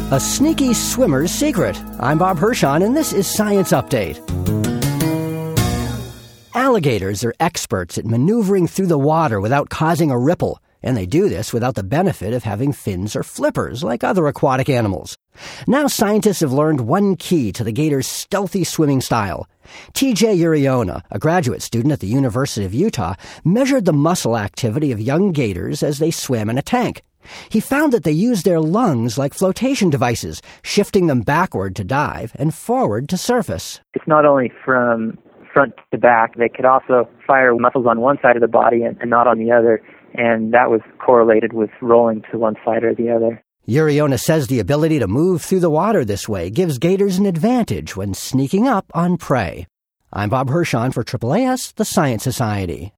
A sneaky swimmer's secret. I'm Bob Hirschon, and this is Science Update. Alligators are experts at maneuvering through the water without causing a ripple, and they do this without the benefit of having fins or flippers like other aquatic animals. Now scientists have learned one key to the gator's stealthy swimming style. T.J. Uriona, a graduate student at the University of Utah, measured the muscle activity of young gators as they swam in a tank. He found that they use their lungs like flotation devices, shifting them backward to dive and forward to surface. It's not only from front to back. They could also fire muscles on one side of the body and not on the other, and that was correlated with rolling to one side or the other. Uriona says the ability to move through the water this way gives gators an advantage when sneaking up on prey. I'm Bob Hirschon for AAAS, the Science Society.